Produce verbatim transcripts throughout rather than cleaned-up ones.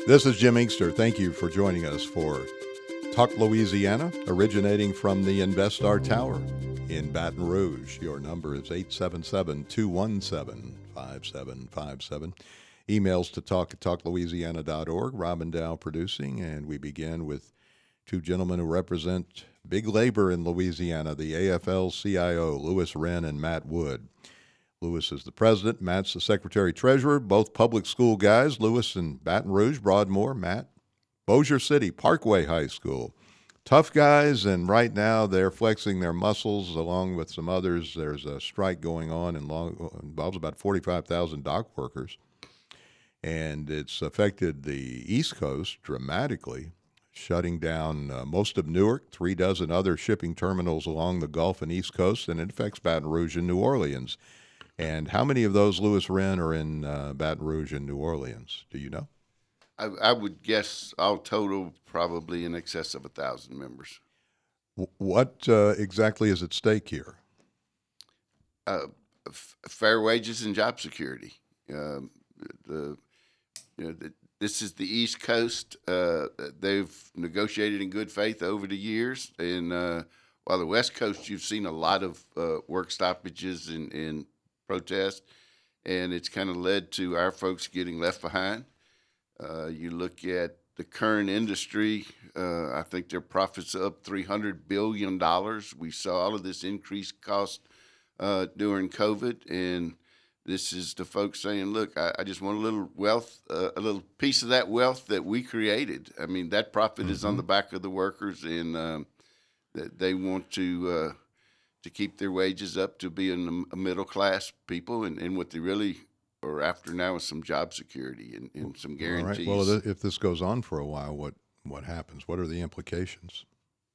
This is Jim Inkster. Thank you for joining us for Talk Louisiana, originating from the InvestStar Tower in Baton Rouge. Your number is eight seven seven, two one seven, five seven five seven. Emails to talk at talk louisiana dot org. Robin Dow producing, and we begin with two gentlemen who represent big labor in Louisiana, the A F L C I O, Louis Wren and Matt Wood. Louis is the president. Matt's the secretary-treasurer, both public school guys. Louis in Baton Rouge, Broadmoor. Matt, Bossier City, Parkway High School. Tough guys, and right now they're flexing their muscles along with some others. There's a strike going on and long, involves about forty-five thousand dock workers, and it's affected the East Coast dramatically, shutting down uh, most of Newark, three dozen other shipping terminals along the Gulf and East Coast, and it affects Baton Rouge and New Orleans. And how many of those, Louis Wren, are in uh, Baton Rouge and New Orleans? Do you know? I, I would guess all total probably in excess of a thousand members. W- what uh, exactly is at stake here? Uh, f- fair wages and job security. Um, the, you know, the, this is the East Coast. Uh, they've negotiated in good faith over the years, and uh, while the West Coast, you've seen a lot of uh, work stoppages and, and protest, and it's kind of led to our folks getting left behind. Uh, you look at the current industry, uh, I think their profits are up three hundred billion dollars. We saw all of this increased cost uh, during COVID, and this is the folks saying, look, I, I just want a little wealth, uh, a little piece of that wealth that we created. I mean, that profit mm-hmm. is on the back of the workers, and um, that they want to uh, to keep their wages up to be in a middle-class people, and, and what they really are after now is some job security and, and some guarantees. All right. Well, if this goes on for a while, what, what happens? What are the implications?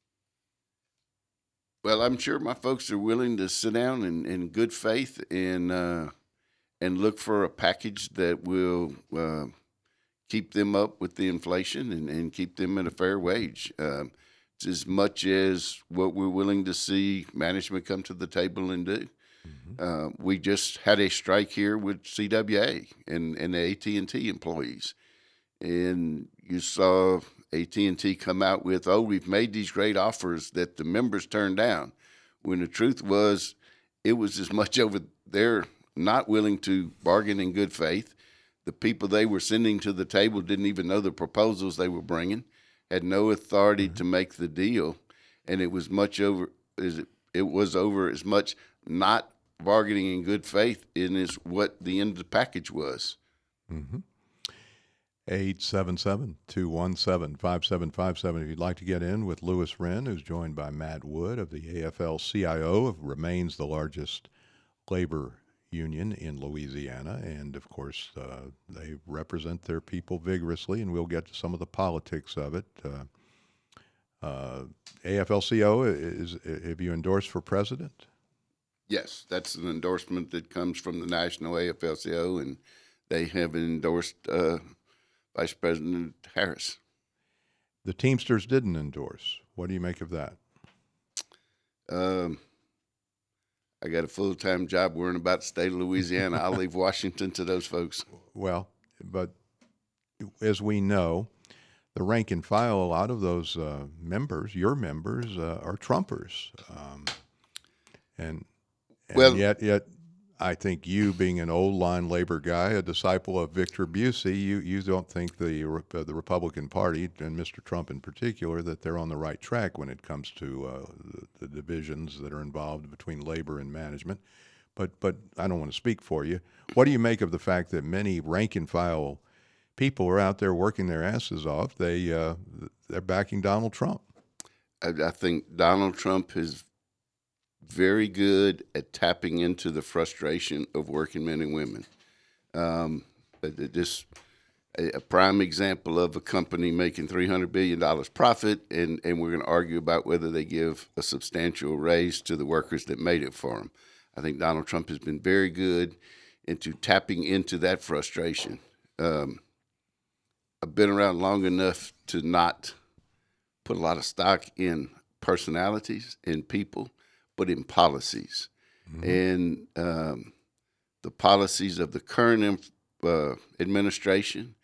Well, I'm sure my folks are willing to sit down in, in good faith and uh, and look for a package that will uh, keep them up with the inflation and, and keep them at a fair wage. Um, as much as what we're willing to see management come to the table and do. Mm-hmm. Uh, we just had a strike here with C W A and, and the A T and T employees. And you saw A T and T come out with, oh, we've made these great offers that the members turned down, when the truth was it was as much over there not willing to bargain in good faith. The people they were sending to the table didn't even know the proposals they were bringing, had no authority mm-hmm. to make the deal, and it was much over as it, it was over as much not bargaining in good faith in is what the end of the package was. Mm-hmm. eight seven seven, two one seven, five seven five seven if you'd like to get in with Louis Wren, who's joined by Matt Wood of the A F L C I O, remains the largest labor union in Louisiana, and of course uh, they represent their people vigorously, and we'll get to some of the politics of it. Uh, uh, A F L C I O, is, have you endorsed for president? Yes, that's an endorsement that comes from the National A F L C I O, and they have endorsed uh, Vice President Harris. The Teamsters didn't endorse. What do you make of that? Um, I got a full-time job worrying about the state of Louisiana. I'll leave Washington to those folks. Well, but as we know, the rank and file, a lot of those uh, members, your members, uh, are Trumpers. Um, and and well, yet, yet, I think you, being an old line labor guy, a disciple of Victor Busey, you, you don't think the uh, the Republican Party, and Mister Trump in particular, that they're on the right track when it comes to uh, the, the divisions that are involved between labor and management. But but I don't want to speak for you. What do you make of the fact that many rank and file people are out there working their asses off? They uh, they're backing Donald Trump. I, I think Donald Trump is very good at tapping into the frustration of working men and women. Um, but just a, a prime example of a company making three hundred billion dollars profit, and, and we're going to argue about whether they give a substantial raise to the workers that made it for them. I think Donald Trump has been very good into tapping into that frustration. Um, I've been around long enough to not put a lot of stock in personalities and people, but in policies. Mm-hmm. And um, the policies of the current uh, administration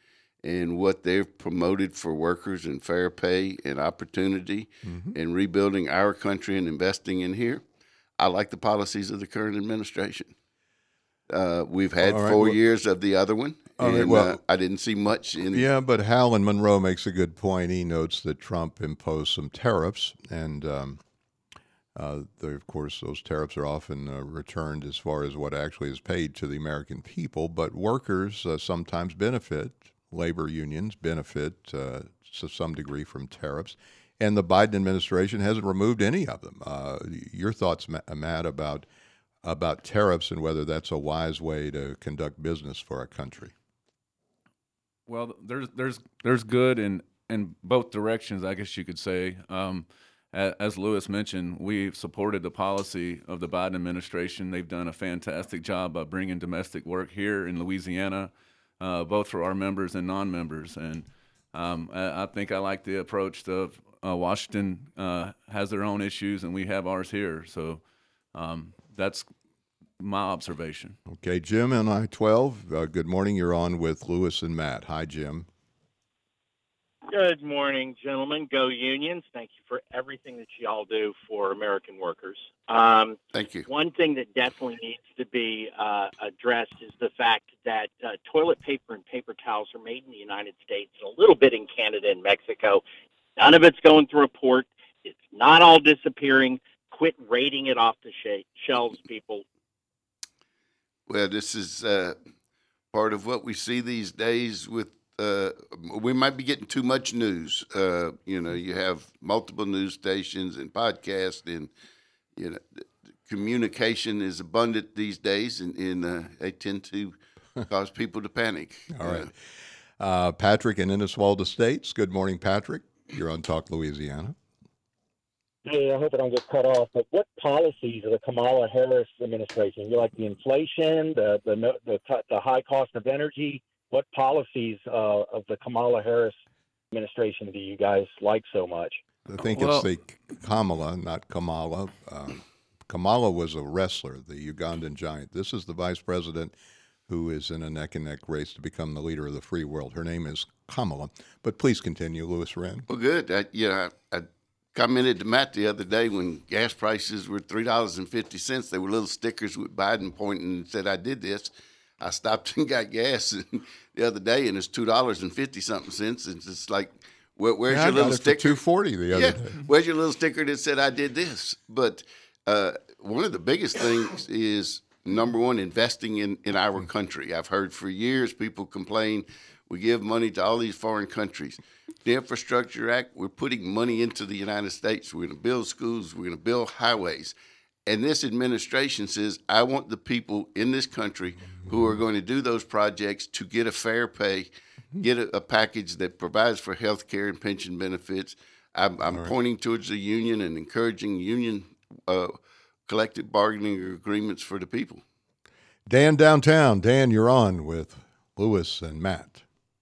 and what they've promoted for workers and fair pay and opportunity Mm-hmm. and rebuilding our country and investing in here, I like the policies of the current administration. Uh, we've had All right, four well- years of the other one, All right, and well- uh, I didn't see much in. Yeah, but Hal in Monroe makes a good point. He notes that Trump imposed some tariffs, and um, uh, the, of course, those tariffs are often uh, returned as far as what actually is paid to the American people. But workers uh, sometimes benefit, labor unions benefit uh, to some degree from tariffs, and the Biden administration hasn't removed any of them. Uh, your thoughts, Ma- Matt, about about tariffs and whether that's a wise way to conduct business for our country? Well, there's there's there's good in in both directions, I guess you could say. Um, a- as Lewis mentioned, we've supported the policy of the Biden administration. They've done a fantastic job of bringing domestic work here in Louisiana, uh, both for our members and non-members. And um, I, I think I like the approach of uh, Washington uh, has their own issues, and we have ours here. So um, that's my observation. Okay, Jim on I twelve. Uh, good morning. You're on with Lewis and Matt. Hi, Jim. Good morning, gentlemen. Go Unions. Thank you for everything that you all do for American workers. Um, Thank you. one thing that definitely needs to be uh, addressed is the fact that uh, toilet paper and paper towels are made in the United States, and a little bit in Canada and Mexico. None of it's going through a port. It's not all disappearing. Quit raiding it off the sh- shelves, people. Well, this is uh, part of what we see these days with, uh, we might be getting too much news. Uh, you know, you have multiple news stations and podcasts, and, you know, communication is abundant these days, and, and uh, they tend to cause people to panic. All right. Uh, Patrick in Innisfail Estates. Good morning, Patrick. You're on Talk Louisiana. Hey, I hope I don't get cut off, but what policies of the Kamala Harris administration? You like the inflation, the the no- the, t- the high cost of energy? What policies uh, of the Kamala Harris administration do you guys like so much? I think Well- it's the Kamala, not Kamala. Uh, Kamala was a wrestler, the Ugandan giant. This is the vice president who is in a neck-and-neck race to become the leader of the free world. Her name is Kamala. But please continue, Louis Wren. Well, good. I, you know, I, I commented to Matt the other day when gas prices were three dollars and fifty cents. There were little stickers with Biden pointing and said, I did this. I stopped and got gas the other day, and it's two dollars and fifty something cents. It's just like, where, where's Yeah, I your got little it for sticker? two forty the other Yeah, day. where's your little sticker that said I did this? But uh, one of the biggest things is, number one, investing in, in our country. I've heard for years people complain we give money to all these foreign countries. The Infrastructure Act, we're putting money into the United States. We're going to build schools. We're going to build highways. And this administration says, I want the people in this country who are going to do those projects to get a fair pay, get a, a package that provides for health care and pension benefits. I'm, I'm right. pointing towards the union and encouraging union uh, collective bargaining agreements for the people. Dan downtown. Dan, you're on with Louis and Matt.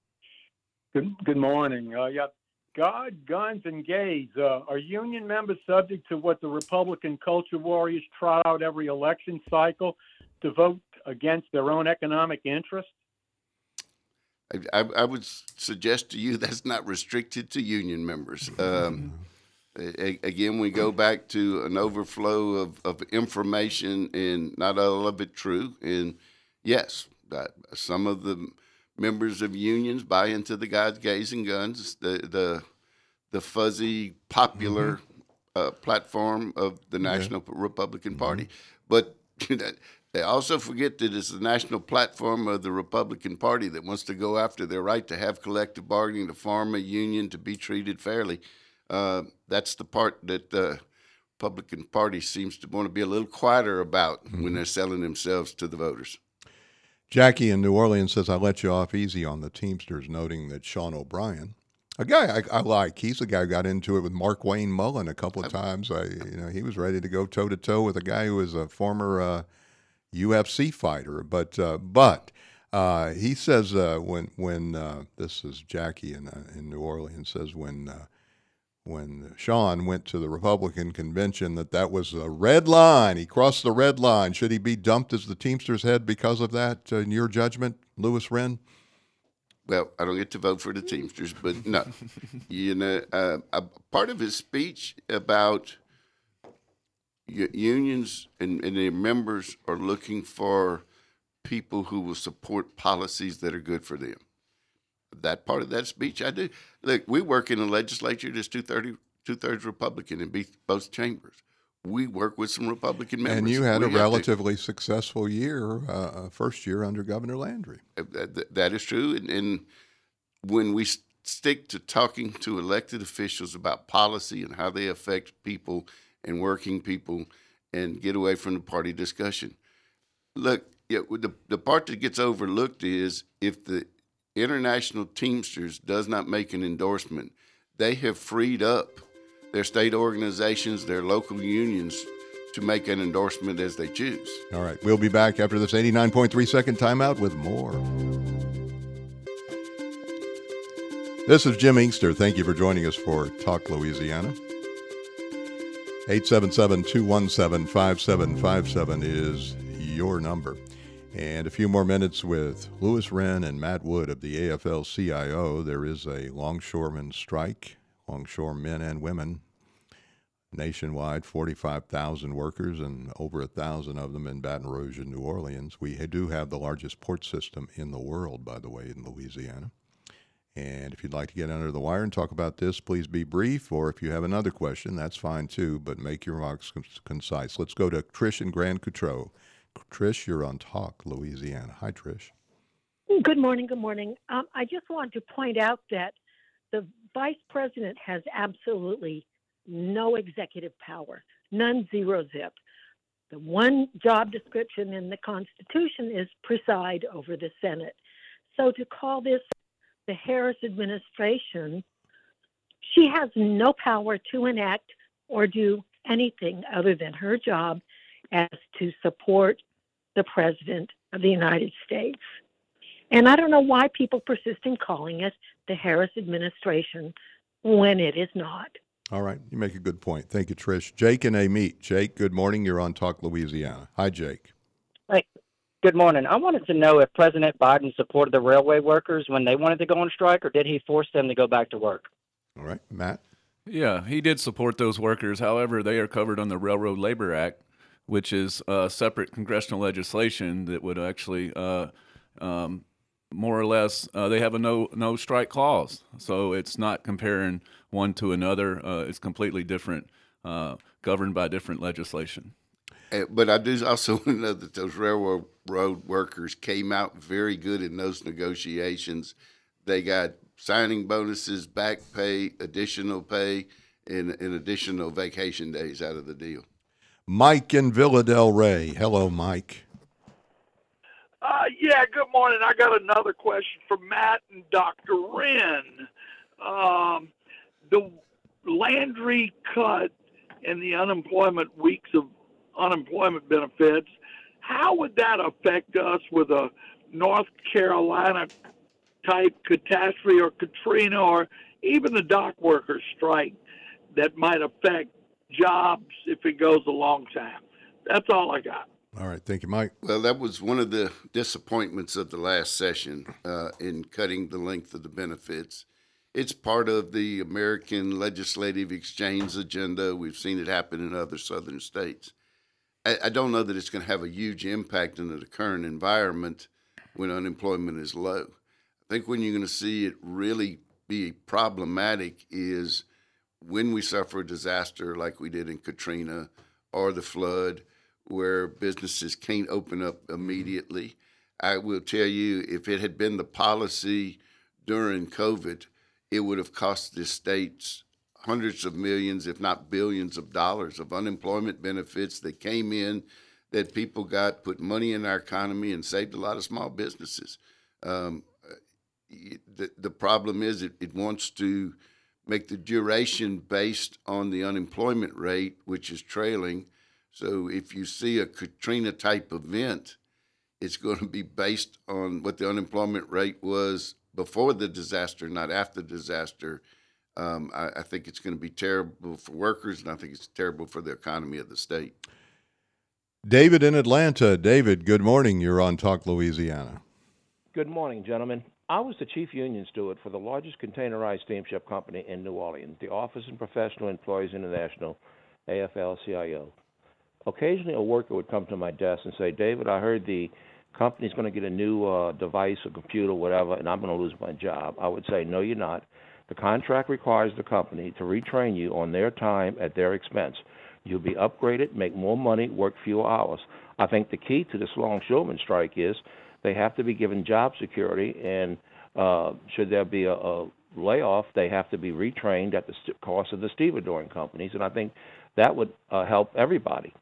Good, good morning. Uh, yeah, God, guns, and gays. Uh, are union members subject to what the Republican culture warriors trot out every election cycle to vote against their own economic interests? I, I, I would suggest to you that's not restricted to union members. Um, a, again, we go back to an overflow of, of information, and not all of it true. And yes, that some of the members of unions buy into the guys, gays, and guns, the the the fuzzy popular uh, platform of the National Republican Party. But they also forget that it's the national platform of the Republican Party that wants to go after their right to have collective bargaining, to form a union, to be treated fairly. Uh, that's the part that the Republican Party seems to want to be a little quieter about mm-hmm. when they're selling themselves to the voters. Jackie in New Orleans says, I let you off easy on the Teamsters, noting that Sean O'Brien, a guy I, I like, he's the guy who got into it with Mark Wayne Mullen a couple of times. I, you know, he was ready to go toe-to-toe with a guy who was a former uh, U F C fighter. But uh, but uh, he says uh, when, when uh, this is Jackie in, uh, in New Orleans, says when uh, when Sean went to the Republican convention that that was a red line. He crossed the red line. Should he be dumped as the Teamsters head because of that, uh, in your judgment, Louis Wren? well, I don't get to vote for the Teamsters, but no, you know, uh, a part of his speech about u- unions and, and their members are looking for people who will support policies that are good for them. That part of that speech, I do. Look, we work in a legislature that's two thirty, two thirds Republican in be- both chambers. We work with some Republican members. And you had We a have to- relatively successful year, uh, first year under Governor Landry. Uh, That, that is true. And, and when we s- stick to talking to elected officials about policy and how they affect people and working people and get away from the party discussion. Look, yeah, the, the part that gets overlooked is if the International Teamsters does not make an endorsement, they have freed up their state organizations, their local unions to make an endorsement as they choose. All right, we'll be back after this eighty-nine point three second timeout with more. This is Jim Inkster. Thank you for joining us for Talk Louisiana. eight seven seven, two one seven, five seven five seven is your number. And a few more minutes with Louis Wren and Matt Wood of the A F L C I O. There is a longshoreman strike, longshoremen and women, nationwide, forty-five thousand workers and over one thousand of them in Baton Rouge and New Orleans. We do have the largest port system in the world, by the way, in Louisiana. And if you'd like to get under the wire and talk about this, please be brief, or if you have another question, that's fine too, but make your remarks con- concise. Let's go to Trish in Grand Coutreau. Trish, you're on Talk Louisiana. Hi, Trish. Good morning. Good morning. Um, I just want to point out that the vice president has absolutely no executive power, none, zero zip. The one job description in the Constitution is preside over the Senate. So to call this the Harris administration, she has no power to enact or do anything other than her job as to support the President of the United States. And I don't know why people persist in calling it the Harris administration when it is not. All right, you make a good point. Thank you, Trish. Jake and Amit. Jake, good morning. You're on Talk Louisiana. Hi, Jake. Hey, good morning. I wanted to know if President Biden supported the railway workers when they wanted to go on strike, or did he force them to go back to work? All right, Matt. Yeah, he did support those workers. However, they are covered on the Railroad Labor Act, which is uh, separate congressional legislation that would actually, uh, um, more or less, uh, they have a no no strike clause. So it's not comparing one to another. Uh, it's completely different, uh, governed by different legislation. Uh, But I do also know that those railroad road workers came out very good in those negotiations. They got signing bonuses, back pay, additional pay, and, and additional vacation days out of the deal. Mike in Villa Del Rey. Hello, Mike. Uh, yeah, good morning. I got another question for Matt and Doctor Wren. Um, the Landry cut and the unemployment weeks of unemployment benefits, how would that affect us with a North Carolina type catastrophe or Katrina or even the dock workers strike that might affect jobs if it goes a long time? That's all I got. All right, thank you, Mike. Well, that was one of the disappointments of the last session uh, in cutting the length of the benefits. It's part of the American Legislative Exchange agenda. We've seen it happen in other southern states. I, I don't know that it's going to have a huge impact in the current environment when unemployment is low. I think when you're going to see it really be problematic is when we suffer a disaster like we did in Katrina or the flood, where businesses can't open up immediately. I will tell you, if it had been the policy during COVID, it would have cost the states hundreds of millions, if not billions of dollars of unemployment benefits that came in, that people got, put money in our economy and saved a lot of small businesses. Um, the, the problem is it, it wants to make the duration based on the unemployment rate, which is trailing. So if you see a Katrina type event, it's going to be based on what the unemployment rate was before the disaster, not after the disaster. Um, I, I think it's going to be terrible for workers, and I think it's terrible for the economy of the state. David in Atlanta. David, good morning. You're on Talk Louisiana. Good morning, gentlemen. I was the chief union steward for the largest containerized steamship company in New Orleans, the Office of Professional Employees International, A F L C I O. Occasionally, a worker would come to my desk and say, David, I heard the company's going to get a new uh, device or computer, whatever, and I'm going to lose my job. I would say, no, you're not. The contract requires the company to retrain you on their time at their expense. You'll be upgraded, make more money, work fewer hours. I think the key to this longshoreman strike is they have to be given job security, and uh, should there be a, a layoff, they have to be retrained at the st- cost of the stevedoring companies, and I think that would uh, help everybody.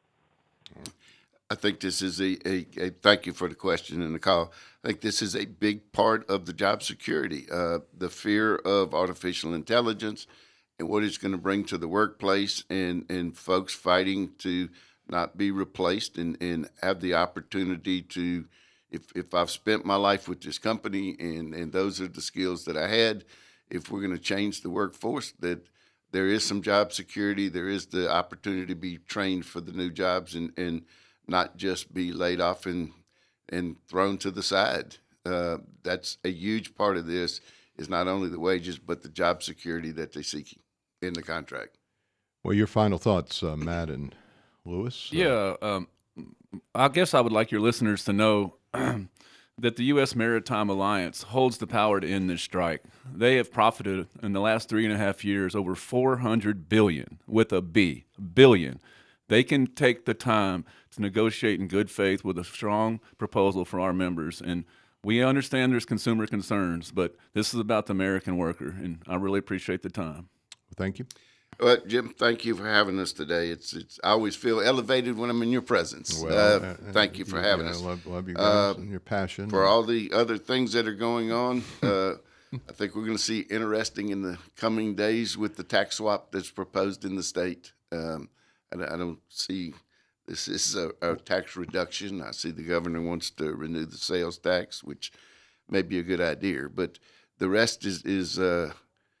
I think this is a, a, a, thank you for the question and the call. I think this is a big part of the job security, uh, the fear of artificial intelligence and what it's going to bring to the workplace, and, and folks fighting to not be replaced and, and have the opportunity to, if, if I've spent my life with this company and, and those are the skills that I had, if we're going to change the workforce, that there is some job security, there is the opportunity to be trained for the new jobs and, and not just be laid off and, and thrown to the side. Uh, that's a huge part of this, is not only the wages, but the job security that they're seeking in the contract. Well, your final thoughts, uh, Matt and Lewis? Uh, Yeah, um, I guess I would like your listeners to know that the U S Maritime Alliance holds the power to end this strike. They have profited in the last three and a half years over four hundred billion, with a B, billion. They can take the time to negotiate in good faith with a strong proposal for our members. And we understand there's consumer concerns, but this is about the American worker, and I really appreciate the time. Thank you. Well, Jim, thank you for having us today. It's it's I always feel elevated when I'm in your presence. Well, uh, uh, thank you for having yeah, us. I love, love you guys Uh, and your passion. For all the other things that are going on, uh, I think we're going to see interesting in the coming days with the tax swap that's proposed in the state. Um, I, I don't see this is a, a tax reduction. I see the governor wants to renew the sales tax, which may be a good idea. But the rest is is uh,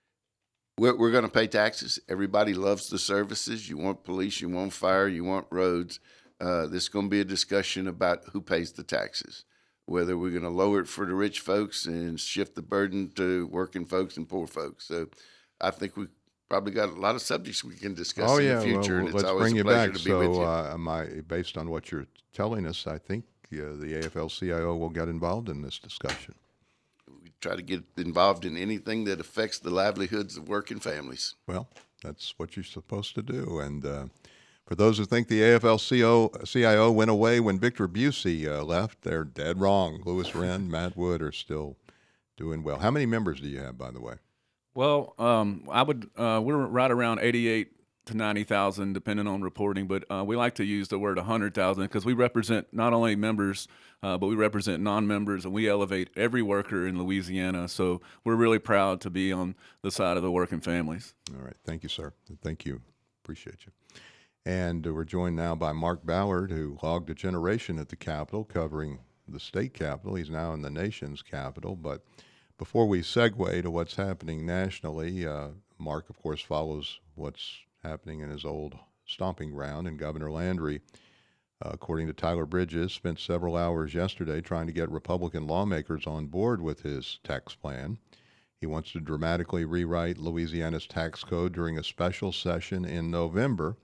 we're, we're going to pay taxes. Everybody loves the services. You want police, you want fire, you want roads. Uh, this is going to be a discussion about who pays the taxes, whether we're going to lower it for the rich folks and shift the burden to working folks and poor folks. So I think we probably got a lot of subjects we can discuss oh, in yeah, the future, well, and it's let's always bring a you pleasure back. to be with So, you. uh, my, based on what you're telling us, I think uh, the A F L C I O will get involved in this discussion. We try to get involved in anything that affects the livelihoods of working families. Well, that's what you're supposed to do. And uh, for those who think the A F L C I O went away when Victor Busey uh, left, they're dead wrong. Lewis Wren, Matt Wood are still doing well. How many members do you have, by the way? Well, um, I would. Uh, we're right around eighty-eight to ninety thousand, depending on reporting. But uh, we like to use the word one hundred thousand because we represent not only members, uh, but we represent non-members, and we elevate every worker in Louisiana. So we're really proud to be on the side of the working families. All right. Thank you, sir. Thank you. Appreciate you. And uh, we're joined now by Mark Ballard, who logged a generation at the Capitol, covering the state capitol. He's now in the nation's capital, but before we segue to what's happening nationally, uh, Mark, of course, follows what's happening in his old stomping ground, and Governor Landry, uh, according to Tyler Bridges, spent several hours yesterday trying to get Republican lawmakers on board with his tax plan. He wants to dramatically rewrite Louisiana's tax code during a special session in November.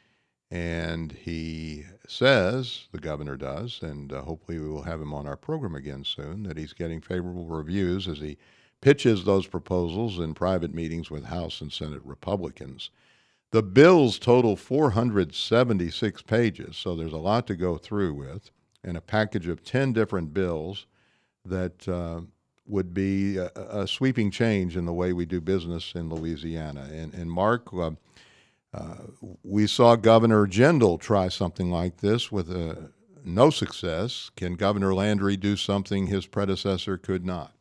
And he says, the governor does, and uh, hopefully we will have him on our program again soon, that he's getting favorable reviews as he pitches those proposals in private meetings with House and Senate Republicans. The bills total four hundred seventy-six pages, so there's a lot to go through with, and a package of ten different bills that uh, would be a, a sweeping change in the way we do business in Louisiana. And, and Mark, uh, Uh, we saw Governor Jindal try something like this with uh, no success. Can Governor Landry do something his predecessor could not?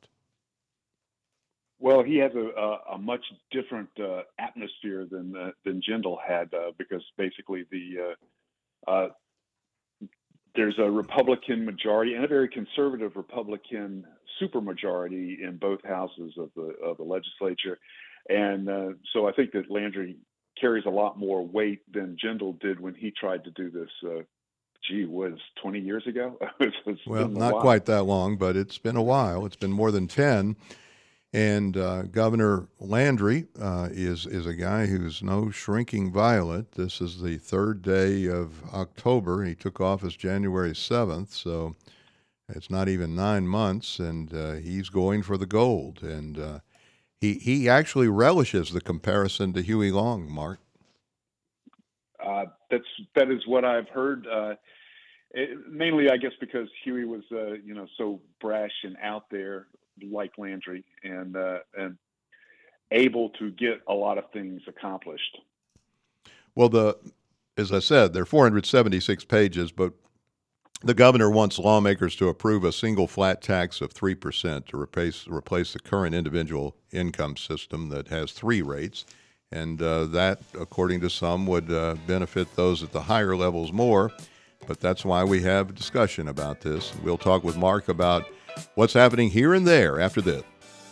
Well, he has a, a, a much different uh, atmosphere than uh, than Jindal had uh, because basically the uh, uh, there's a Republican majority and a very conservative Republican supermajority in both houses of the of the legislature, and uh, so I think that Landry carries a lot more weight than Jindal did when he tried to do this uh, gee, was twenty years ago? It's- it's Well, been a not while. quite that long, but it's been a while. It's been more than ten. And uh, Governor Landry uh, is is a guy who's no shrinking violet. This is the third day of October. He took office January seventh, so it's not even nine months, and uh, he's going for the gold. And uh, he he actually relishes the comparison to Huey Long, Mark. Uh, that's that is what I've heard. Uh, it, mainly, I guess, because Huey was, uh, you know, so brash and out there, like Landry, and uh, and able to get a lot of things accomplished. Well, the as I said, they're four hundred seventy-six pages, but the governor wants lawmakers to approve a single flat tax of three percent to replace replace the current individual income system that has three rates. And uh, that, according to some, would uh, benefit those at the higher levels more. But that's why we have a discussion about this. We'll talk with Mark about what's happening here and there after this.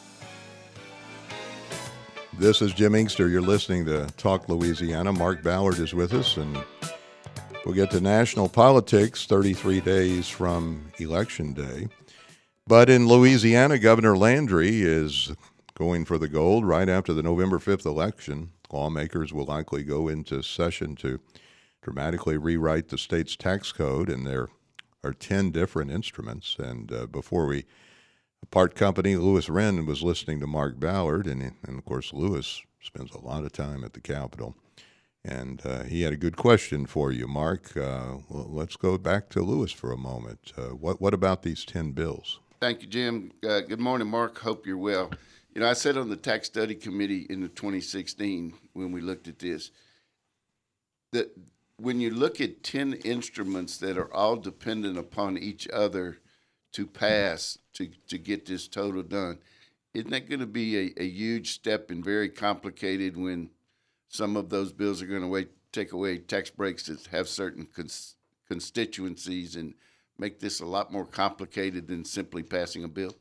This is Jim Inkster. You're listening to Talk Louisiana. Mark Ballard is with us, and we'll get to national politics thirty-three days from Election Day. But in Louisiana, Governor Landry is going for the gold right after the November fifth election. Lawmakers will likely go into session to dramatically rewrite the state's tax code, and there are ten different instruments. And uh, before we part company, Louis Wren was listening to Mark Ballard, and, and of course, Louis spends a lot of time at the Capitol. And uh, he had a good question for you, Mark. Uh, well, let's go back to Louis for a moment. Uh, what what about these ten bills? Thank you, Jim. Uh, good morning, Mark. Hope you're well. You know, I sat on the Tax Study Committee in the twenty sixteen when we looked at this. That when you look at ten instruments that are all dependent upon each other to pass to, to get this total done, isn't that going to be a, a huge step and very complicated when some of those bills are going to wait, take away tax breaks that have certain cons- constituencies and make this a lot more complicated than simply passing a bill?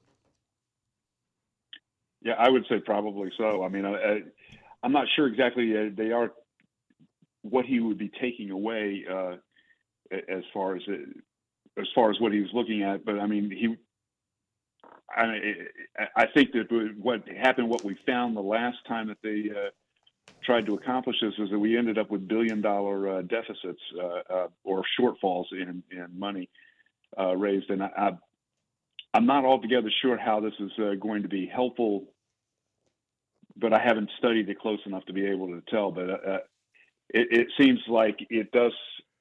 Yeah, I would say probably so. I mean, I, I, I'm not sure exactly uh, they are what he would be taking away uh, as far as it, as far as what he was looking at. But I mean, he. I, I think that what happened, what we found the last time that they uh, tried to accomplish this, is that we ended up with billion-dollar uh, deficits uh, uh, or shortfalls in in money uh, raised, and I, I, I'm not altogether sure how this is uh, going to be helpful. But I haven't studied it close enough to be able to tell. But uh, it, it seems like it does.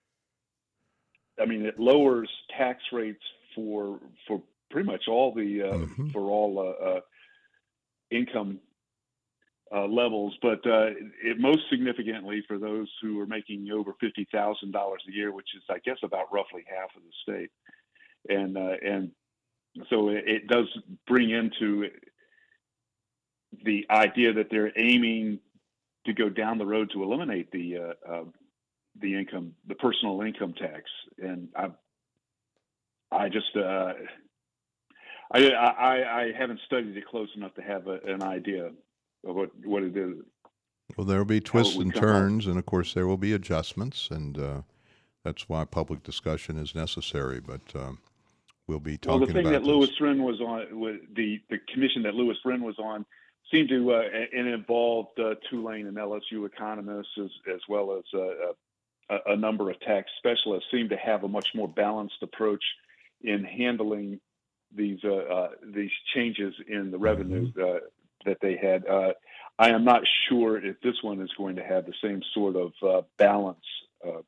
I mean, it lowers tax rates for for pretty much all the uh, mm-hmm. for all uh, uh, income uh, levels, but uh, it most significantly for those who are making over fifty thousand dollars a year, which is, I guess, about roughly half of the state, and uh, and so it, it does bring into the idea that they're aiming to go down the road to eliminate the uh, uh, the income, the personal income tax, and I, I just, uh, I, I, I haven't studied it close enough to have a, an idea of what, what it is. Well, there will be twists and turns, out. And of course there will be adjustments, and uh, that's why public discussion is necessary. But um, we'll be talking about Well, the thing about that Louis Wren was on, with the the commission that Louis Wren was on, seemed to uh, and involved uh, Tulane and L S U economists as as well as uh, a, a number of tax specialists, seemed to have a much more balanced approach in handling these uh, uh, these changes in the revenues uh, that they had. Uh, I am not sure if this one is going to have the same sort of uh, balance. Uh,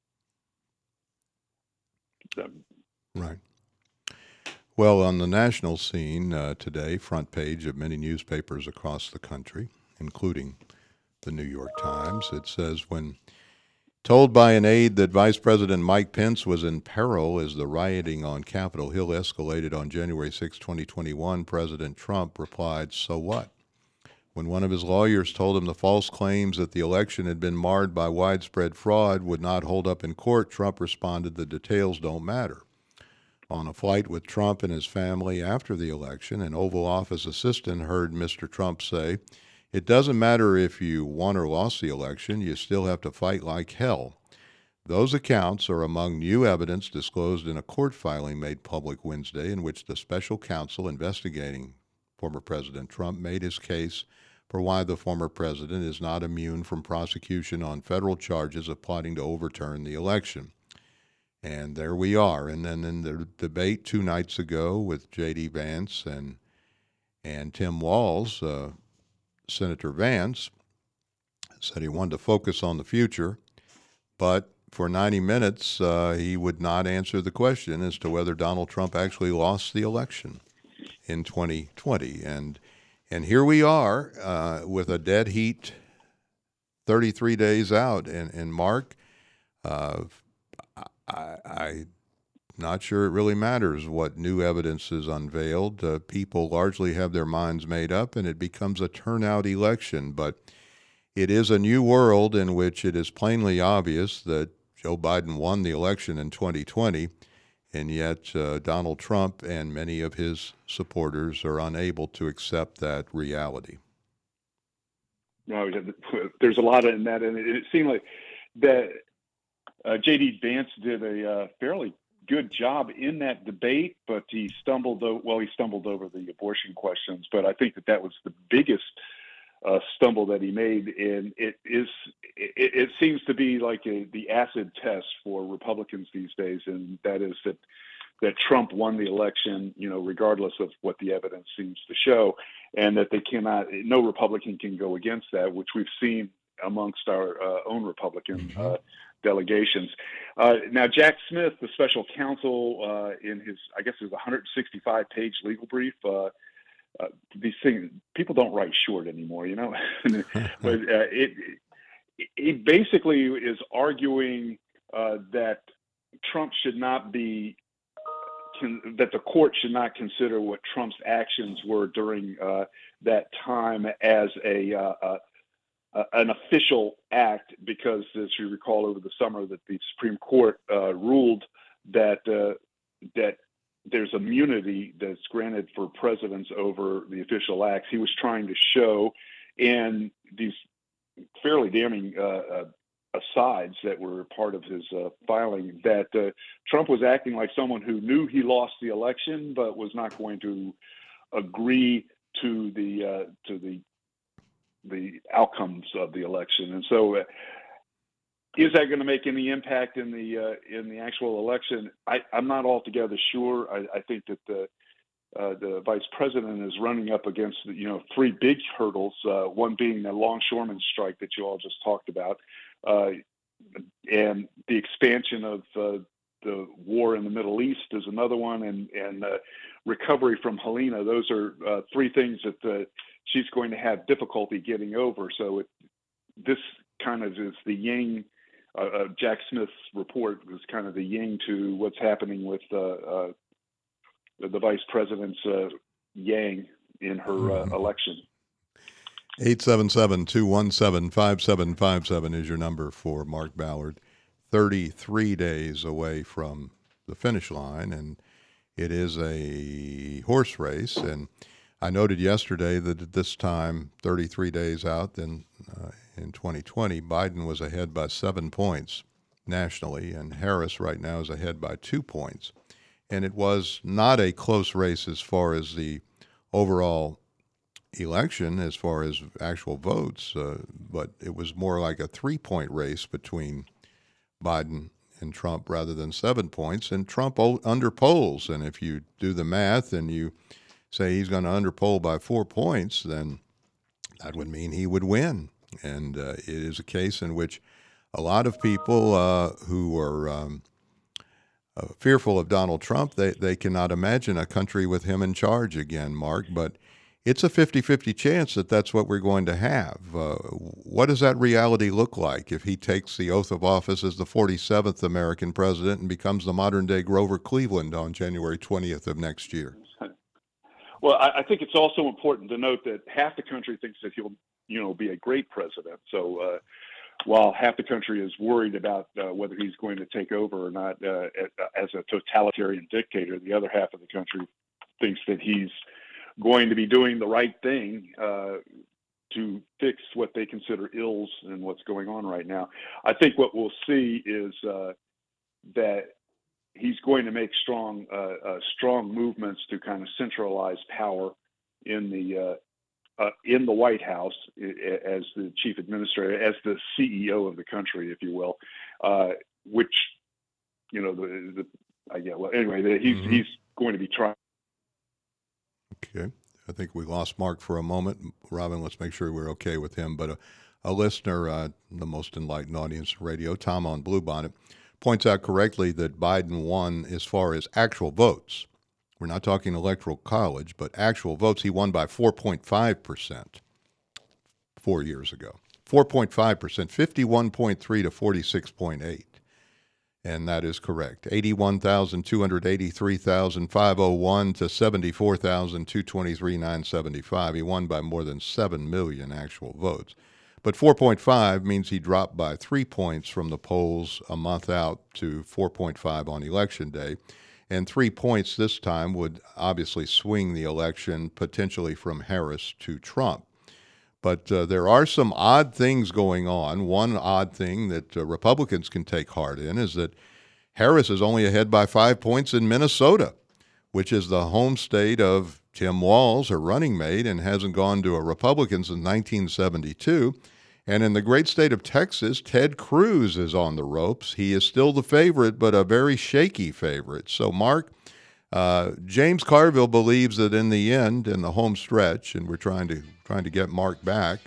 right. Well, on the national scene uh, today, front page of many newspapers across the country, including the New York Times, it says, when told by an aide that Vice President Mike Pence was in peril as the rioting on Capitol Hill escalated on January sixth, twenty twenty-one, President Trump replied, "So what?" When one of his lawyers told him the false claims that the election had been marred by widespread fraud would not hold up in court, Trump responded, "The details don't matter." On a flight with Trump and his family after the election, an Oval Office assistant heard Mister Trump say, "It doesn't matter if you won or lost the election, you still have to fight like hell." Those accounts are among new evidence disclosed in a court filing made public Wednesday, in which the special counsel investigating former President Trump made his case for why the former president is not immune from prosecution on federal charges of plotting to overturn the election. And there we are. And then in the debate two nights ago with J D. Vance and and Tim Walz, uh, Senator Vance said he wanted to focus on the future, but for ninety minutes, uh, he would not answer the question as to whether Donald Trump actually lost the election in twenty twenty. And and here we are uh, with a dead heat thirty-three days out. And, and Mark, uh, I, I'm not sure it really matters what new evidence is unveiled. Uh, people largely have their minds made up, and it becomes a turnout election. But it is a new world in which it is plainly obvious that Joe Biden won the election in twenty twenty, and yet uh, Donald Trump and many of his supporters are unable to accept that reality. No, there's a lot in that, and it, it seemed like that uh, J D. Vance did a uh, fairly good job in that debate, but he stumbled. O- well, he stumbled over the abortion questions, but I think that that was the biggest Uh, stumble that he made, and it is it, it seems to be like a, the acid test for Republicans these days, and that is that that Trump won the election, you know, regardless of what the evidence seems to show, and that they cannot, no Republican can go against that, which we've seen amongst our uh, own Republican uh, delegations. Uh, now, Jack Smith, the special counsel, uh, in his, I guess it was one hundred sixty-five page legal brief. Uh, Uh, these things, people don't write short anymore, you know. But uh, it, it basically is arguing uh, that Trump should not be, can, that the court should not consider what Trump's actions were during uh, that time as a uh, uh, uh, an official act, because, as you recall, over the summer, that the Supreme Court uh, ruled that uh, that. there's immunity that's granted for presidents over the official acts. He was trying to show, and these fairly damning uh, uh, asides that were part of his uh, filing, that uh, Trump was acting like someone who knew he lost the election, but was not going to agree to the uh, to the the outcomes of the election. And so, uh, is that going to make any impact in the uh, in the actual election? I, I'm not altogether sure. I, I think that the uh, the vice president is running up against you know three big hurdles. Uh, one being the longshoreman strike that you all just talked about, uh, and the expansion of uh, the war in the Middle East is another one, and and uh, recovery from Helena. Those are uh, three things that uh, she's going to have difficulty getting over. So it, this kind of is the yin. Uh, uh, Jack Smith's report was kind of the yin to what's happening with uh, uh, the vice president's uh, yang in her uh, election. eight seven seven, two one seven, five seven five seven is your number for Mark Ballard. thirty-three days away from the finish line, and it is a horse race. And I noted yesterday that at this time, thirty-three days out, then uh, in twenty twenty, Biden was ahead by seven points nationally, and Harris right now is ahead by two points. And it was not a close race as far as the overall election, as far as actual votes, uh, but it was more like a three-point race between Biden and Trump rather than seven points. And Trump underpolls, and if you do the math and you say he's going to underpoll by four points, then that would mean he would win. And uh, it is a case in which a lot of people uh, who are um, uh, fearful of Donald Trump, they, they cannot imagine a country with him in charge again, Mark. But it's a fifty-fifty chance that that's what we're going to have. Uh, what does that reality look like if he takes the oath of office as the forty-seventh American president and becomes the modern-day Grover Cleveland on January twentieth of next year? Well, I, I think it's also important to note that half the country thinks that he'll, you know, be a great president. So uh, while half the country is worried about uh, whether he's going to take over or not uh, as a totalitarian dictator, the other half of the country thinks that he's going to be doing the right thing uh, to fix what they consider ills and what's going on right now. I think what we'll see is uh, that he's going to make strong uh, uh, strong movements to kind of centralize power in the uh, uh, in the White House as the chief administrator, as the C E O of the country, if you will, uh, which you know the, the I get well anyway the, he's mm-hmm. he's going to be trying. Okay. I think we lost Mark for a moment. Robin, let's make sure we're okay with him. But a, a listener, uh, the most enlightened audience in radio, Tom on Bluebonnet, points out correctly that Biden won as far as actual votes. We're not talking electoral college, but actual votes. He won by four point five percent four years ago. four point five percent, fifty-one point three to forty-six point eight. And that is correct. eighty-one thousand two hundred eighty-three thousand five hundred one to seventy-four thousand two hundred twenty-three thousand nine hundred seventy-five. He won by more than seven million actual votes. But four point five means he dropped by three points from the polls a month out to four point five on Election Day. And three points this time would obviously swing the election potentially from Harris to Trump. But uh, there are some odd things going on. One odd thing that uh, Republicans can take heart in is that Harris is only ahead by five points in Minnesota, which is the home state of Tim Walz, her running mate, and hasn't gone to a Republican since nineteen seventy-two. And in the great state of Texas, Ted Cruz is on the ropes. He is still the favorite, but a very shaky favorite. So, Mark, Uh, James Carville believes that in the end, in the home stretch, and we're trying to trying to get Mark back,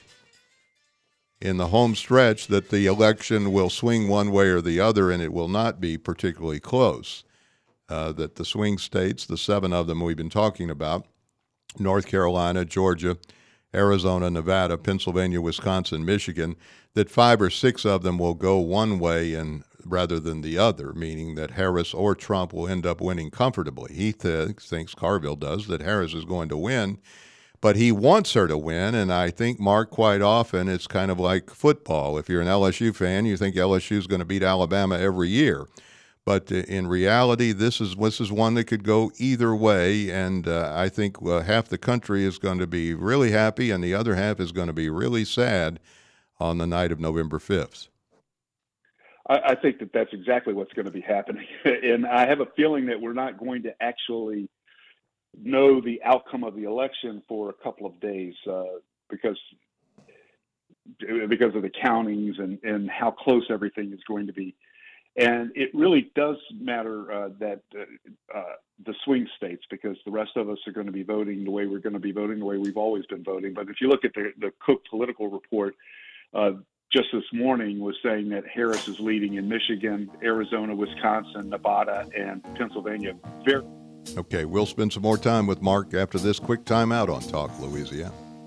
in the home stretch, that the election will swing one way or the other, and it will not be particularly close. Uh, that the swing states, the seven of them we've been talking about, North Carolina, Georgia, Arizona, Nevada, Pennsylvania, Wisconsin, Michigan, that five or six of them will go one way and rather than the other, meaning that Harris or Trump will end up winning comfortably. He th- thinks, Carville does, that Harris is going to win, but he wants her to win, and I think, Mark, quite often it's kind of like football. If you're an L S U fan, you think L S U is going to beat Alabama every year. But in reality, this is this is one that could go either way, and uh, I think uh, half the country is going to be really happy, and the other half is going to be really sad on the night of November fifth. I, I think that that's exactly what's going to be happening, and I have a feeling that we're not going to actually know the outcome of the election for a couple of days uh, because because of the countings and, and how close everything is going to be. And it really does matter uh, that uh, uh, the swing states, because the rest of us are going to be voting the way we're going to be voting, the way we've always been voting. But if you look at the, the Cook political report, uh, just this morning was saying that Harris is leading in Michigan, Arizona, Wisconsin, Nevada, and Pennsylvania. Very- okay, we'll spend some more time with Mark after this quick timeout on Talk Louisiana.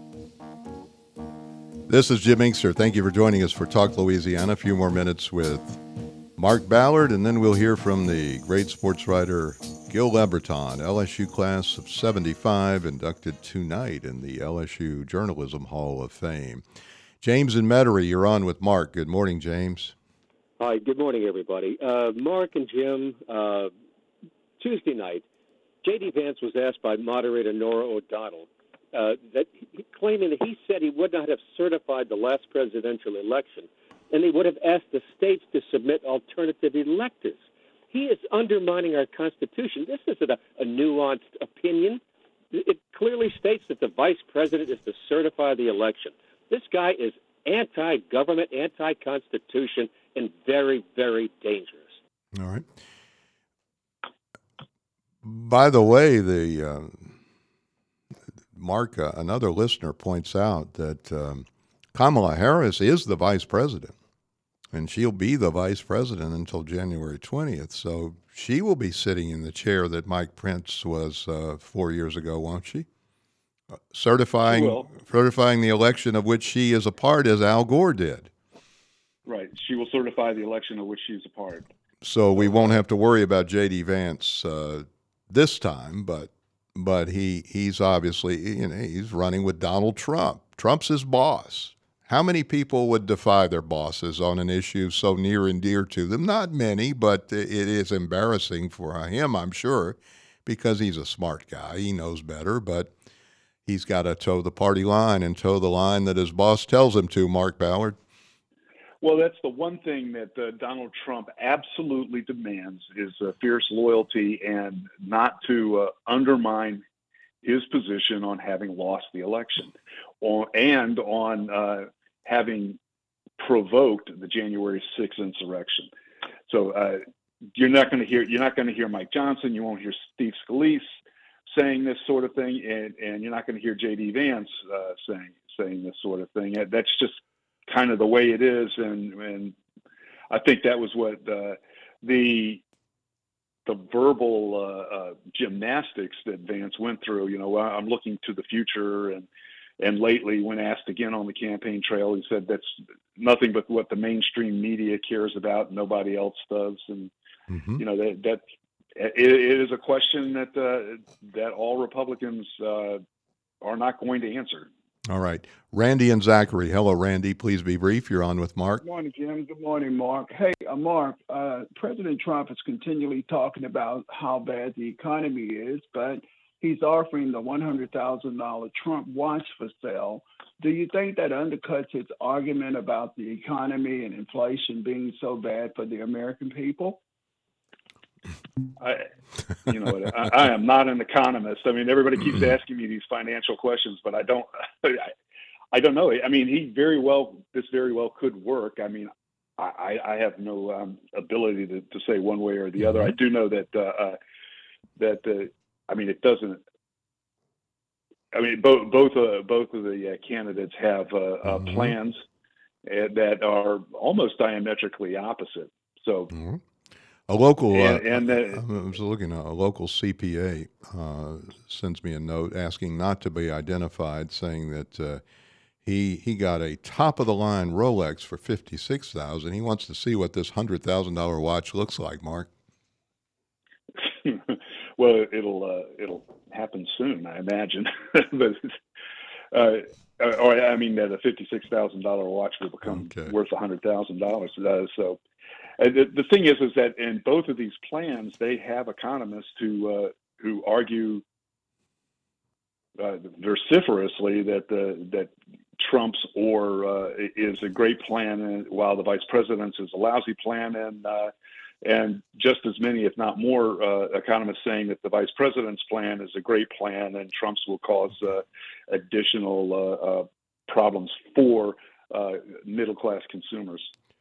This is Jim Inkster. Thank you for joining us for Talk Louisiana. A few more minutes with Mark Ballard, and then we'll hear from the great sports writer Gil Leberton, L S U class of seventy-five, inducted tonight in the L S U Journalism Hall of Fame. James in Metairie, you're on with Mark. Good morning, James. Hi, good morning, everybody. Uh, Mark and Jim, uh, Tuesday night, J D. Vance was asked by moderator Nora O'Donnell uh, that he, claiming that he said he would not have certified the last presidential election, and he would have asked the states to submit alternative electors. He is undermining our Constitution. This isn't a, a nuanced opinion. It clearly states that the vice president is to certify the election. This guy is anti-government, anti-Constitution, and very, very dangerous. All right. By the way, the uh, Mark, uh, another listener points out that um, Kamala Harris is the vice president, and she'll be the vice president until January twentieth. So she will be sitting in the chair that Mike Pence was uh, four years ago, won't she? Uh, certifying, she certifying the election of which she is a part, as Al Gore did. Right. She will certify the election of which she's a part. So we won't have to worry about J D. Vance uh, this time, but but he he's obviously, you know, he's running with Donald Trump. Trump's his boss. How many people would defy their bosses on an issue so near and dear to them? Not many, but it is embarrassing for him, I'm sure, because he's a smart guy. He knows better, but he's got to toe the party line and toe the line that his boss tells him to, Mark Ballard. Well, that's the one thing that uh, Donald Trump absolutely demands is uh, fierce loyalty and not to uh, undermine his position on having lost the election or, and on uh, having provoked the January sixth insurrection. So uh, you're not going to hear you're not going to hear Mike Johnson. You won't hear Steve Scalise saying this sort of thing, and, and you're not going to hear J D Vance uh, saying saying this sort of thing. That's just kind of the way it is, and and I think that was what uh, the the verbal uh, uh, gymnastics that Vance went through. You know, I'm looking to the future, and and lately, when asked again on the campaign trail, he said that's nothing but what the mainstream media cares about, nobody else does, and mm-hmm. you know that that it, it is a question that uh, that all Republicans uh, are not going to answer. All right. Randy and Zachary. Hello, Randy. Please be brief. You're on with Mark. Good morning, Jim. Good morning, Mark. Hey, uh, Mark, uh, President Trump is continually talking about how bad the economy is, but he's offering the one hundred thousand dollars Trump watch for sale. Do you think that undercuts his argument about the economy and inflation being so bad for the American people? I, you know, I, I am not an economist. I mean, everybody keeps asking me these financial questions, but I don't, I, I don't know. I mean, he very well, this very well could work. I mean, I, I have no um, ability to, to say one way or the other. I do know that, uh, uh, that, uh, I mean, it doesn't, I mean, both, both, uh, both of the uh, candidates have uh, uh, mm-hmm. plans uh, that are almost diametrically opposite. So, mm-hmm. A local, and, uh, and the, I was looking at a local C P A uh, sends me a note asking not to be identified, saying that uh, he he got a top of the line Rolex for fifty six thousand. He wants to see what this hundred thousand dollar watch looks like, Mark. Well, it'll uh, it'll happen soon, I imagine. But uh, or I mean that a fifty six thousand dollar watch will become okay. worth a hundred thousand dollars. Uh, so. Uh, the, the thing is, is that in both of these plans, they have economists who uh, who argue uh, vociferously that the that Trump's or uh, is a great plan, and, while the vice president's is a lousy plan, and uh, and just as many, if not more, uh, economists saying that the vice president's plan is a great plan, and Trump's will cause uh, additional uh, uh, problems for uh, middle class consumers.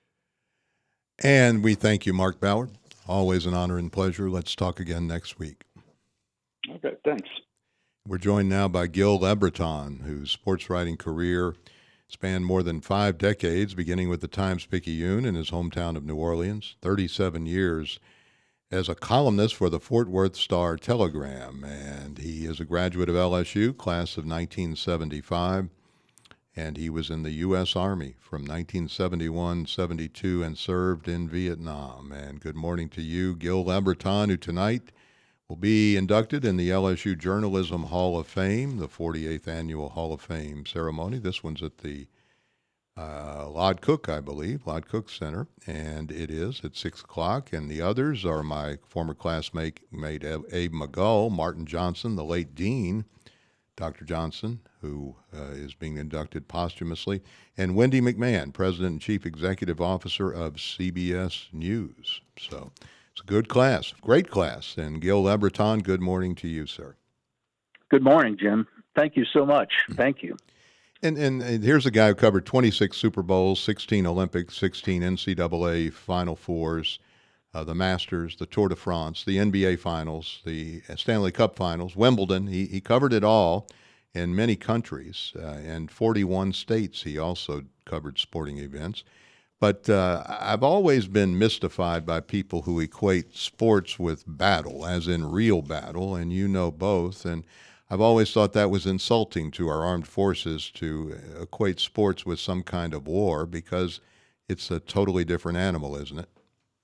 And we thank you, Mark Ballard. Always an honor and pleasure. Let's talk again next week. Okay, thanks. We're joined now by Gil Lebreton, whose sports writing career spanned more than five decades, beginning with the Times-Picayune in his hometown of New Orleans, thirty-seven years as a columnist for the Fort Worth Star-Telegram. And he is a graduate of L S U, class of nineteen seventy-five. And he was in the U S Army from nineteen seventy-one seventy-two and served in Vietnam. And good morning to you, Gil Lebreton, who tonight will be inducted in the L S U Journalism Hall of Fame, the forty-eighth Annual Hall of Fame ceremony. This one's at the uh, Lod Cook, I believe, Lod Cook Center, and it is at six o'clock. And the others are my former classmate mate Abe McGull, Martin Johnson, the late dean, Doctor Johnson, who uh, is being inducted posthumously, and Wendy McMahon, President and Chief Executive Officer of C B S News. So it's a good class, great class. And Gil Lebreton, good morning to you, sir. Good morning, Jim. Thank you so much. Thank you. And, and, and here's a guy who covered twenty-six Super Bowls, sixteen Olympics, sixteen N C double A Final Fours, Uh, the Masters, the Tour de France, the N B A Finals, the Stanley Cup Finals, Wimbledon. He he covered it all in many countries uh, and forty-one states. He also covered sporting events. But uh, I've always been mystified by people who equate sports with battle, as in real battle, and you know both. And I've always thought that was insulting to our armed forces to equate sports with some kind of war, because it's a totally different animal, isn't it?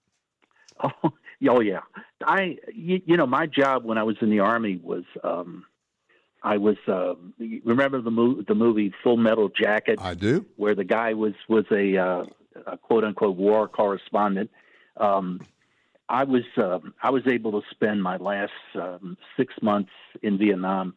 Oh, oh yeah. I, you, you know, my job when I was in the Army was, um, I was, uh, remember the, mo- the movie Full Metal Jacket? I do. Where the guy was, was a, uh, a quote unquote war correspondent. Um, I was, uh, I was able to spend my last um, six months in Vietnam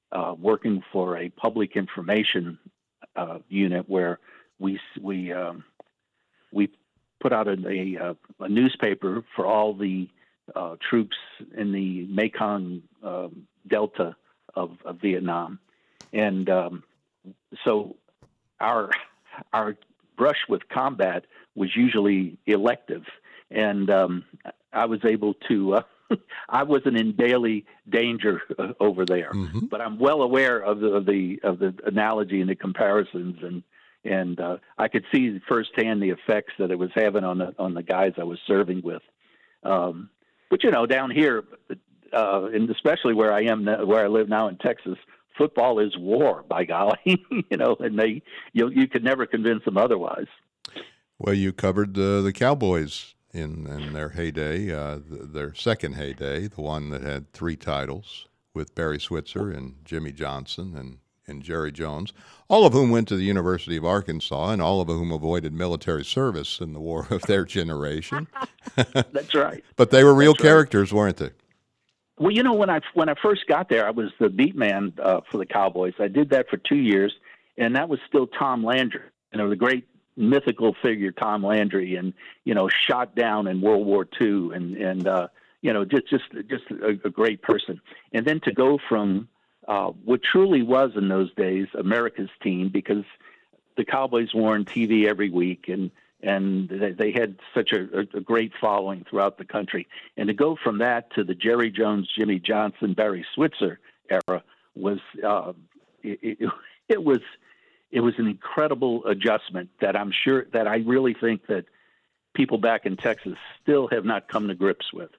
uh, working for a public information uh, unit where we we um, we put out a, a, a newspaper for all the uh, troops in the Mekong uh, Delta of, of Vietnam, and um, so our our brush with combat was usually elective, and um, I was able to. Uh, I wasn't in daily danger uh, over there, mm-hmm. but I'm well aware of the of the of the analogy and the comparisons, and and uh, I could see firsthand the effects that it was having on the on the guys I was serving with. Um, but you know, down here, uh, and especially where I am, now, where I live now in Texas, football is war, by golly, you know, and they you you could never convince them otherwise. Well, you covered uh, the Cowboys in, in their heyday, uh, th- their second heyday, the one that had three titles with Barry Switzer and Jimmy Johnson and, and Jerry Jones, all of whom went to the University of Arkansas and all of whom avoided military service in the war of their generation. That's right. But they were real That's right. characters, weren't they? Well, you know, when I when I first got there, I was the beat man uh, for the Cowboys. I did that for two years, and that was still Tom Landry, you know, the great mythical figure Tom Landry, and you know, shot down in World War Two, and and uh, you know, just just just a, a great person. And then to go from uh, what truly was in those days America's team, because the Cowboys were on T V every week, and and they, they had such a, a great following throughout the country. And to go from that to the Jerry Jones, Jimmy Johnson, Barry Switzer era was uh, it, it, it was. It was an incredible adjustment that I'm sure that I really think that people back in Texas still have not come to grips with.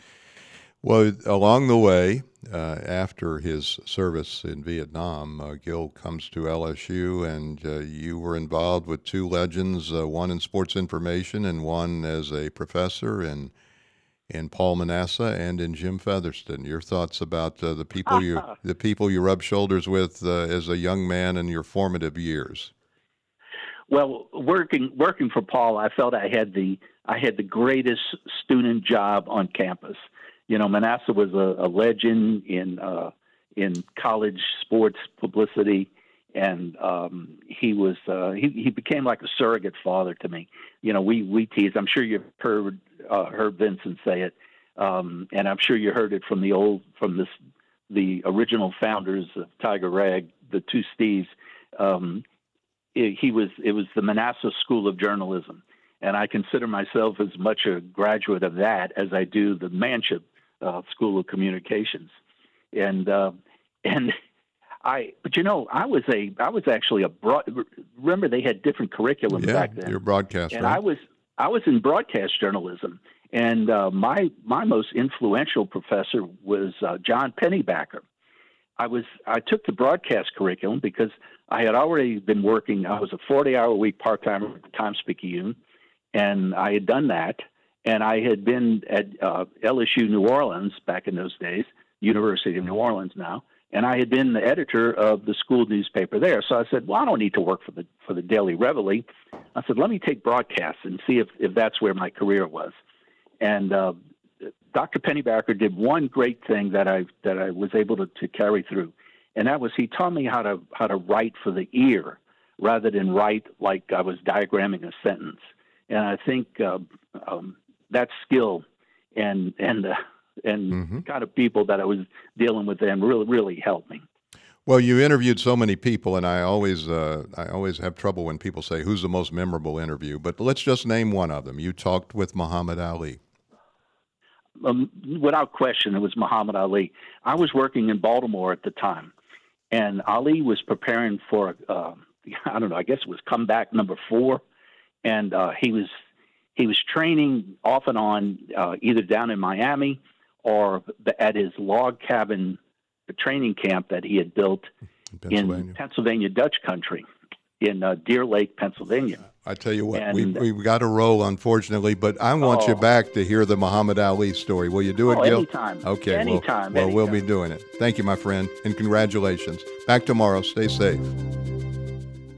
Well, along the way, uh, after his service in Vietnam, uh, Gil comes to L S U, and uh, you were involved with two legends, uh, one in sports information and one as a professor in in Paul Manasseh and in Jim Featherston. Your thoughts about uh, the people you the people you rubbed shoulders with uh, as a young man in your formative years? Well, working working for Paul, I felt I had the I had the greatest student job on campus. You know, Manasseh was a, a legend in uh, in college sports publicity, and um, he was uh, he he became like a surrogate father to me. You know, we we tease. I'm sure you've heard uh, heard Vincent say it, um, and I'm sure you heard it from the old from this the original founders of Tiger Rag, the two Steves. Um, it, he was it was the Manasseh School of Journalism, and I consider myself as much a graduate of that as I do the Manship uh, School of Communications, and uh, and. I, but you know, I was a, I was actually a broad. Remember, they had different curriculum yeah, back then. You're a broadcaster, and right? I was, I was in broadcast journalism, and uh, my my most influential professor was uh, John Pennybacker. I was, I took the broadcast curriculum because I had already been working. I was a forty-hour a week part timer at the Times-Picayune, and I had done that, and I had been at uh, L S U New Orleans back in those days, University of New Orleans now. And I had been the editor of the school newspaper there. So I said, well, I don't need to work for the for the Daily Reveille. I said, let me take broadcasts and see if, if that's where my career was. And uh, Doctor Pennybacker did one great thing that I that I was able to, to carry through. And that was he taught me how to how to write for the ear rather than write like I was diagramming a sentence. And I think uh, um, that skill and and uh, and mm-hmm. kind of people that I was dealing with then really, really helped me. Well, you interviewed so many people, and I always, uh, I always have trouble when people say, who's the most memorable interview? But let's just name one of them. You talked with Muhammad Ali. Um, without question, it was Muhammad Ali. I was working in Baltimore at the time, and Ali was preparing for, uh, I don't know, I guess it was comeback number four, and uh, he was he was training off and on uh, either down in Miami or at his log cabin training camp that he had built in Pennsylvania, in Pennsylvania Dutch country, in uh, Deer Lake, Pennsylvania. I tell you what, and, we, we've got to roll, unfortunately, but I want oh, you back to hear the Muhammad Ali story. Will you do it, oh, Gil? Anytime. Okay, anytime. Well, well anytime. we'll be doing it. Thank you, my friend, and congratulations. Back tomorrow. Stay safe.